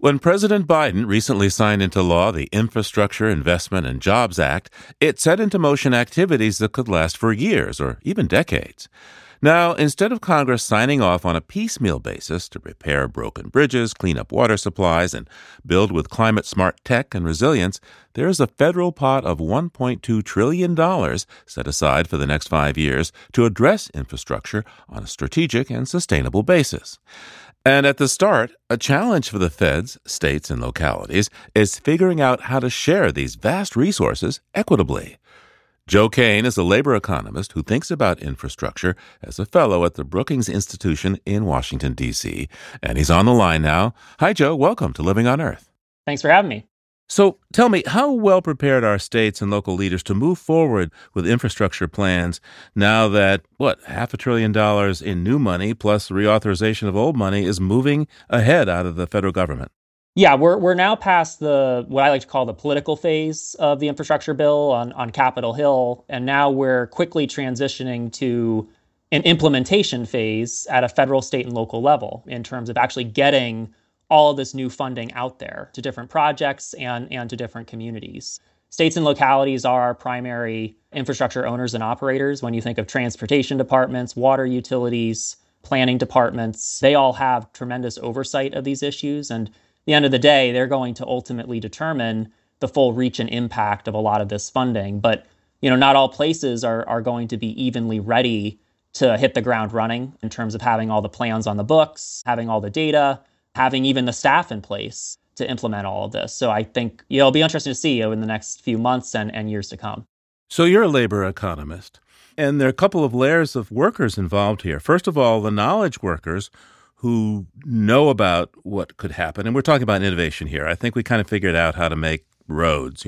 When President Biden recently signed into law the Infrastructure Investment and Jobs Act, it set into motion activities that could last for years or even decades. Now, instead of Congress signing off on a piecemeal basis to repair broken bridges, clean up water supplies, and build with climate-smart tech and resilience, there is a federal pot of $1.2 trillion set aside for the next 5 years to address infrastructure on a strategic and sustainable basis. And at the start, a challenge for the feds, states, and localities is figuring out how to share these vast resources equitably. Joe Kane is a labor economist who thinks about infrastructure as a fellow at the Brookings Institution in Washington, D.C., and he's on the line now. Hi, Joe. Welcome to Living on Earth. Thanks for having me. So tell me, how well prepared are states and local leaders to move forward with infrastructure plans now that, $500 billion in new money plus reauthorization of old money is moving ahead out of the federal government? Yeah, we're now past what I like to call the political phase of the infrastructure bill on Capitol Hill, and now we're quickly transitioning to an implementation phase at a federal, state, and local level in terms of actually getting all of this new funding out there to different projects and to different communities. States and localities are our primary infrastructure owners and operators. When you think of transportation departments, water utilities, planning departments, they all have tremendous oversight of these issues. And at the end of the day, they're going to ultimately determine the full reach and impact of a lot of this funding. But, not all places are going to be evenly ready to hit the ground running in terms of having all the plans on the books, having all the data, having even the staff in place to implement all of this. So I think it'll be interesting to see in the next few months and years to come. So you're a labor economist, and there are a couple of layers of workers involved here. First of all, the knowledge workers who know about what could happen. And we're talking about innovation here. I think we kind of figured out how to make roads,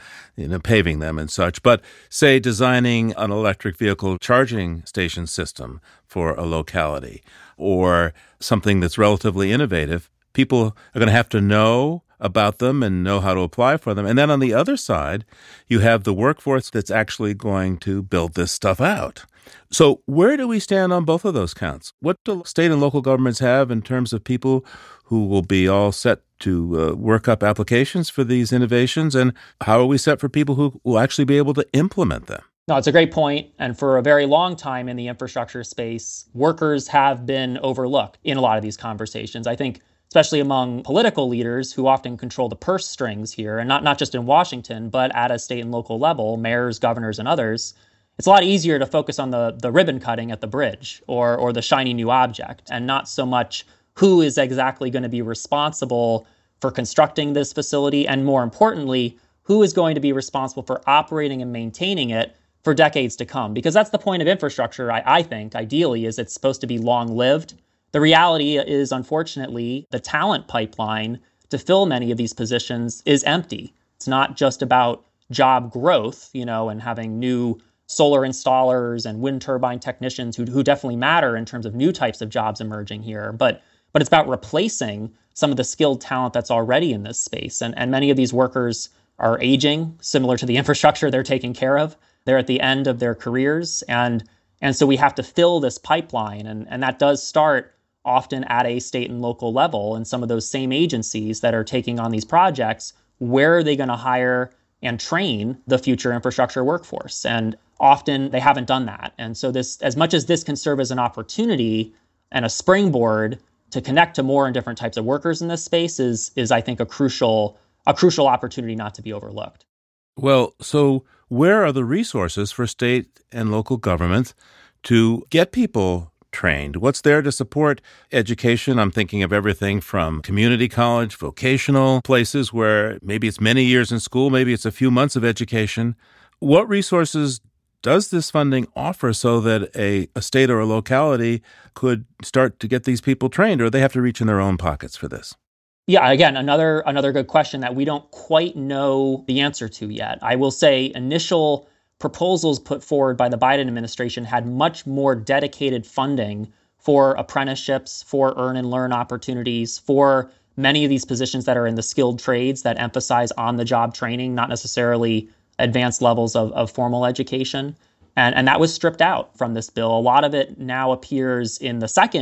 paving them and such. But say designing an electric vehicle charging station system for a locality or something that's relatively innovative, people are going to have to know about them and know how to apply for them. And then on the other side, you have the workforce that's actually going to build this stuff out. So where do we stand on both of those counts? What do state and local governments have in terms of people who will be all set to work up applications for these innovations? And how are we set for people who will actually be able to implement them? No, it's a great point. And for a very long time in the infrastructure space, workers have been overlooked in a lot of these conversations. I think especially among political leaders who often control the purse strings here, and not just in Washington, but at a state and local level, mayors, governors, and others, it's a lot easier to focus on the ribbon cutting at the bridge or the shiny new object, and not so much who is exactly going to be responsible for constructing this facility, and more importantly, who is going to be responsible for operating and maintaining it for decades to come. Because that's the point of infrastructure, I think, ideally, is it's supposed to be long-lived. The reality is, unfortunately, the talent pipeline to fill many of these positions is empty. It's not just about job growth, and having new solar installers and wind turbine technicians who definitely matter in terms of new types of jobs emerging here. But it's about replacing some of the skilled talent that's already in this space. And many of these workers are aging, similar to the infrastructure they're taking care of. They're at the end of their careers. And so we have to fill this pipeline. And that does start often at a state and local level. And some of those same agencies that are taking on these projects, where are they going to hire and train the future infrastructure workforce? And often they haven't done that. And so this, as much as this can serve as an opportunity and a springboard to connect to more and different types of workers in this space is I think, a crucial opportunity not to be overlooked. Well, so where are the resources for state and local governments to get people trained? What's there to support education? I'm thinking of everything from community college, vocational places where maybe it's many years in school, maybe it's a few months of education. What resources does this funding offer so that a state or a locality could start to get these people trained, or they have to reach in their own pockets for this? Yeah, again, another good question that we don't quite know the answer to yet. I will say initial proposals put forward by the Biden administration had much more dedicated funding for apprenticeships, for earn and learn opportunities, for many of these positions that are in the skilled trades that emphasize on-the-job training, not necessarily advanced levels of formal education. And that was stripped out from this bill. A lot of it now appears in the second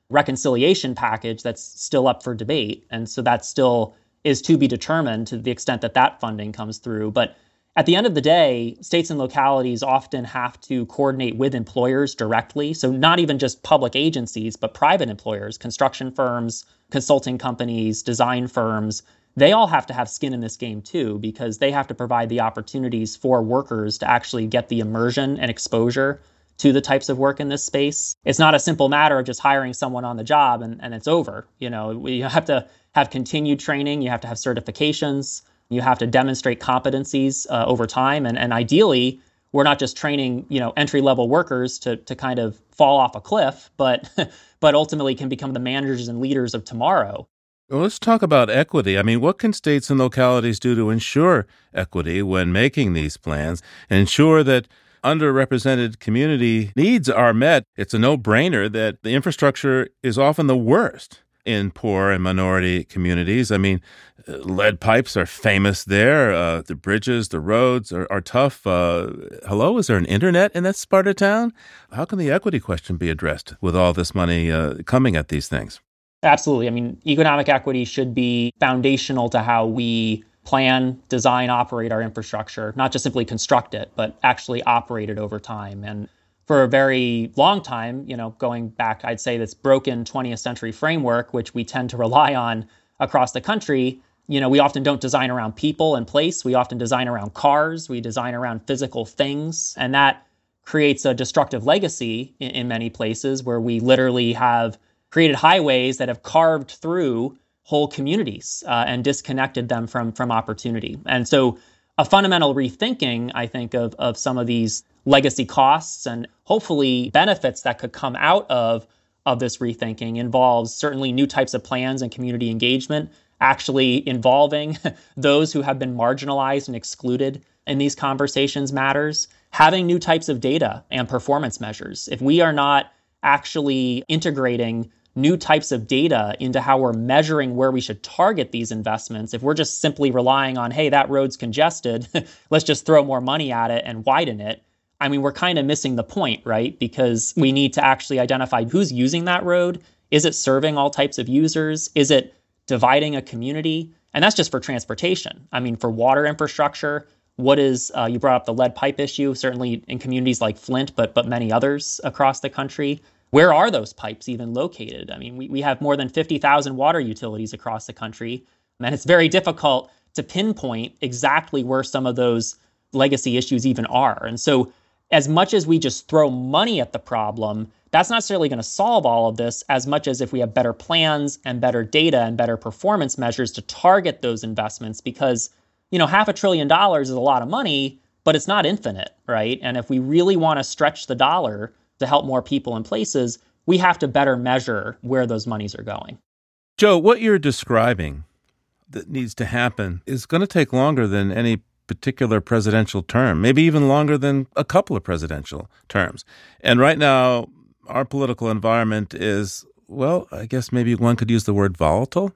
reconciliation package that's still up for debate. And so that still is to be determined to the extent that that funding comes through. But at the end of the day, states and localities often have to coordinate with employers directly. So not even just public agencies, but private employers, construction firms, consulting companies, design firms. They all have to have skin in this game too, because they have to provide the opportunities for workers to actually get the immersion and exposure to the types of work in this space. It's not a simple matter of just hiring someone on the job and it's over. You have to have continued training. You have to have certifications. You have to demonstrate competencies over time. And ideally, we're not just training, entry-level workers to kind of fall off a cliff, but ultimately can become the managers and leaders of tomorrow. Well, let's talk about equity. I mean, what can states and localities do to ensure equity when making these plans and ensure that underrepresented community needs are met? It's a no-brainer that the infrastructure is often the worst in poor and minority communities. I mean, lead pipes are famous there. The bridges, the roads are tough. Hello, is there an internet in that part of town? How can the equity question be addressed with all this money coming at these things? Absolutely. I mean, economic equity should be foundational to how we plan, design, operate our infrastructure, not just simply construct it, but actually operate it over time. And for a very long time, going back, I'd say this broken 20th century framework, which we tend to rely on across the country, we often don't design around people and place. We often design around cars. We design around physical things. And that creates a destructive legacy in many places where we literally have created highways that have carved through whole communities and disconnected them from opportunity. And so a fundamental rethinking, I think, of some of these legacy costs and hopefully benefits that could come out of this rethinking involves certainly new types of plans and community engagement, actually involving those who have been marginalized and excluded in these conversations matters, having new types of data and performance measures. If we are not actually integrating new types of data into how we're measuring where we should target these investments, if we're just simply relying on, hey, that road's congested, let's just throw more money at it and widen it, I mean, we're kind of missing the point, right? Because we need to actually identify who's using that road. Is it serving all types of users? Is it dividing a community? And that's just for transportation. I mean, for water infrastructure, what is, you brought up the lead pipe issue, certainly in communities like Flint, but many others across the country. Where are those pipes even located? I mean, we have more than 50,000 water utilities across the country, and it's very difficult to pinpoint exactly where some of those legacy issues even are. And so as much as we just throw money at the problem, that's not necessarily going to solve all of this as much as if we have better plans and better data and better performance measures to target those investments, because, $500 billion is a lot of money, but it's not infinite, right? And if we really want to stretch the dollar to help more people and places, we have to better measure where those monies are going. Joe, what you're describing that needs to happen is going to take longer than any particular presidential term, maybe even longer than a couple of presidential terms. And right now, our political environment is, well, I guess maybe one could use the word volatile.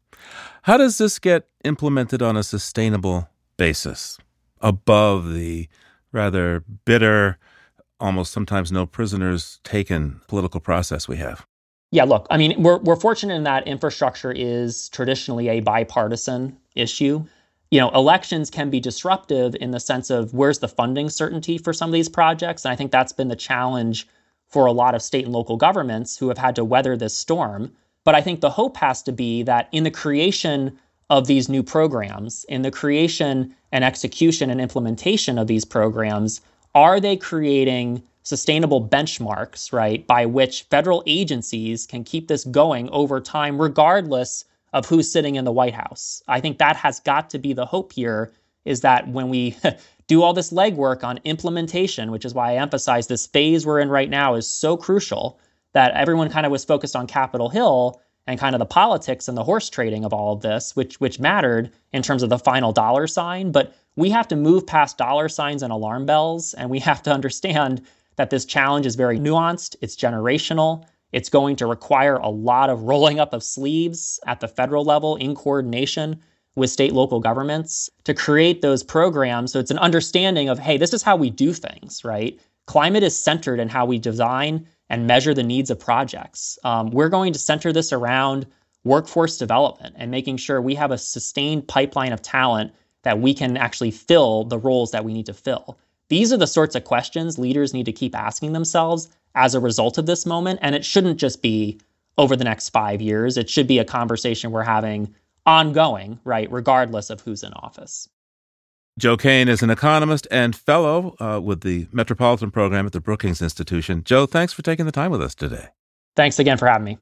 How does this get implemented on a sustainable basis above the rather bitter, almost sometimes no prisoners taken political process we have? Yeah, look, I mean, we're fortunate in that infrastructure is traditionally a bipartisan issue. Elections can be disruptive in the sense of where's the funding certainty for some of these projects. And I think that's been the challenge for a lot of state and local governments who have had to weather this storm. But I think the hope has to be that in the creation of these new programs, in the creation and execution and implementation of these programs, are they creating sustainable benchmarks, right, by which federal agencies can keep this going over time, regardless of who's sitting in the White House? I think that has got to be the hope here, is that when we do all this legwork on implementation, which is why I emphasize this phase we're in right now is so crucial, that everyone kind of was focused on Capitol Hill and kind of the politics and the horse trading of all of this, which mattered in terms of the final dollar sign. But we have to move past dollar signs and alarm bells, and we have to understand that this challenge is very nuanced, it's generational, it's going to require a lot of rolling up of sleeves at the federal level in coordination with state local governments to create those programs. So it's an understanding of, hey, this is how we do things, right? Climate is centered in how we design and measure the needs of projects. We're going to center this around workforce development and making sure we have a sustained pipeline of talent that we can actually fill the roles that we need to fill. These are the sorts of questions leaders need to keep asking themselves as a result of this moment. And it shouldn't just be over the next 5 years. It should be a conversation we're having ongoing, right, regardless of who's in office. Joe Kane is an economist and fellow with the Metropolitan Program at the Brookings Institution. Joe, thanks for taking the time with us today. Thanks again for having me.